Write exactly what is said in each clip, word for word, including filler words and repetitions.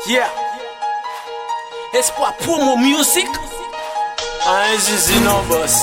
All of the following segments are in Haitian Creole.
Yeah. Espoir promo music. Un zizi non boss.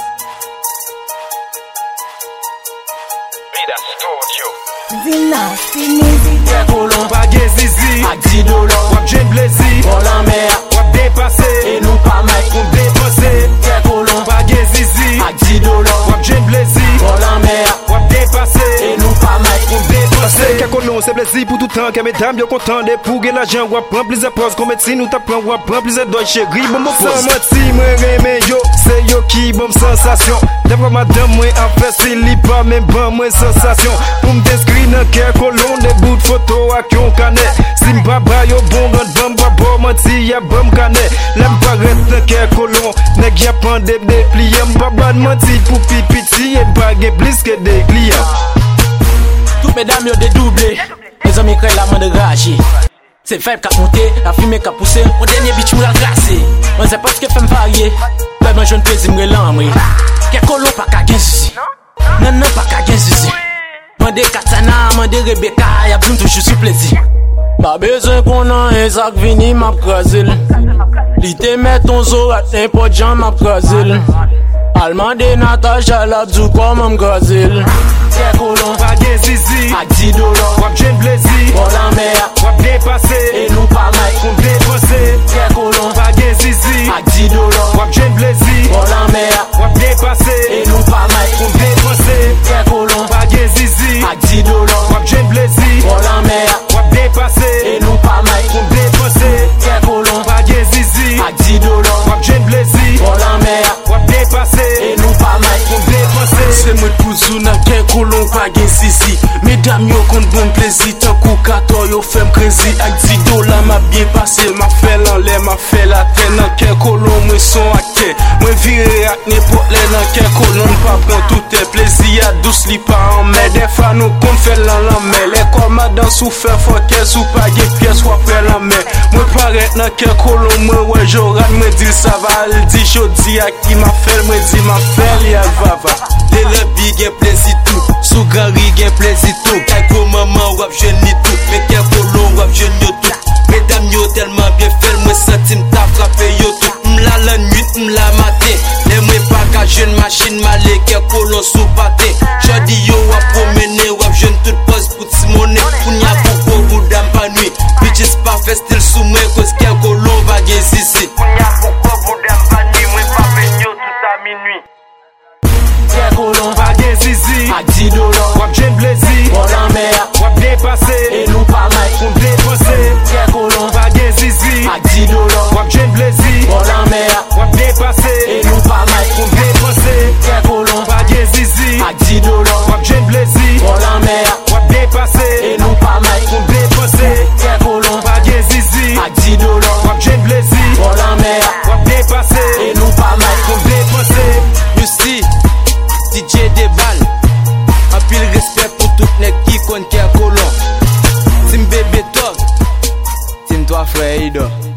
Vida Studio. Dynasty Music. Kè kolon Pa gen zizi, ak di dolar. wap jen blezi, Bon la mer, wap depase, e nou pa may koun depanse. Kè kolon Pa gen zizi, ak di dolar. wap jen blezi, Bon la mer, wap depase, e nou pa may koun depanse. Kè kolon se blezi pou tout an, kè mesdames yo kontan de pou gen l'ajan. Wap pran plize pos, kon medsin nou ta pran, wap pran plize doy chéri. Bon bon san manti, mwen remen yo, se yo ki bon sensasyon. Devra madame mwen an fes, li pa men ban mwen sensasyon. Pou m deskri nan kè kolon, de bout foto ak yon kane. Si m baba yo bon ran bam babo, manti ya bam kane. Lem paret nan kè kolon, nek ya pande de pliyan. Baba manti pou pipiti, et bagay blis ke de kliyan. Tout mesdames yo dédoublé. Les hommes crée la main de rager. C'est le faible qui a monté, la fumée qui a poussé. Mon dernier bitch m'a glacé. On sait pas ce que fait me varier. Peuple jeune plaisir me l'envoyer. Qu'est colo pas qu'à gain zizi. Non non pas qu'à gain zizi. Mandé Katana, mandé Rebecca, y'a besoin toujours sur plaisir. Pas besoin qu'on a un sac vini m'a crasé. Li te met ton zo à n'importe gens m'a crasé. Allemand de Natacha l'abdou comme m'm crasé. Kè kolon Pa gen zizi, ak di dolar. wap jen blezi, Bon la mer, wap depase, e nou pa may koun depanse. Kè kolon Pa gen zizi, ak di dolar. wap jen blezi, Bon la mer, wap depase, e nou pa may koun depanse. Kè kolon Pa gen zizi, ak di dolar. wap jen blezi, Bon la mer, wap depase, e nou pa may koun depanse. Kè kolon Pa gen zizi, ak di dolar. wap jen blezi, Bon la mer, wap depase, e nou pa may koun depanse. Se mwen kouzou nan ken kolon pa gen zizi. Mesdames yo kont bon plezi. Tan kou kato yo fem krezi. Ak di dola ma bien pase. Ma fè lan lè, ma fè la tè. Nan ken kolon mwen son akte. Mwen vire ak nepot lè. Nan ken kolon pa pran tout e plezi. Ya dous li pa an mè. De fa nou kont fè lan lan mè. Lè komadan sou fè fokè. Sou pa ge piès wap fè lan mè. Mwen paret nan ken kolon mwen wè joran. Mwen dil sa va al di jodi ak ki ma fèl. Mwen di ma fèl ya vava. De la bi gen plezi tou, sou gari gen plezi tou. Kay ko maman wap jen ni tou, me ken kolon wap jen yo tou. Mesdames yo telman bien fel, mwen senti m'ta frappe yo tou. M'la la nuit, m'la matin, le mwen pa ka jen machine male, ken kolon sou pate. Jodi yo wap promene, wap jen tout pos pou timone. Kounya koko boudam pa nuit, bitches pa festil sou mwen, cause ken kolon va gen zizi. Kounya koko boudam pa nuit, mwen pa penyo tout a minuit. Kè kolon Pa gen zizi, ak di dolar. wap jen blezi, Bon la mer, wap depase, e nou pa may koun depanse. Kè kolon Pa gen zizi, ak di dolar. wap jen blezi, Bon la mer, wap depase, e nou pa may koun depanse. Kè kolon Pa gen zizi, ak di dolar. wap jen blezi, Bon la mer, wap depase, e nou pa may koun depanse. Kè kolon Pa gen zizi, ak di dolar. wap jen blezi, Bon la mer, wap depase, e nou pa may koun depanse. You see, D J Debal, un pile respect pour tout nek qui konn ken kolon. Tim bébé top, tim toi frère Ido.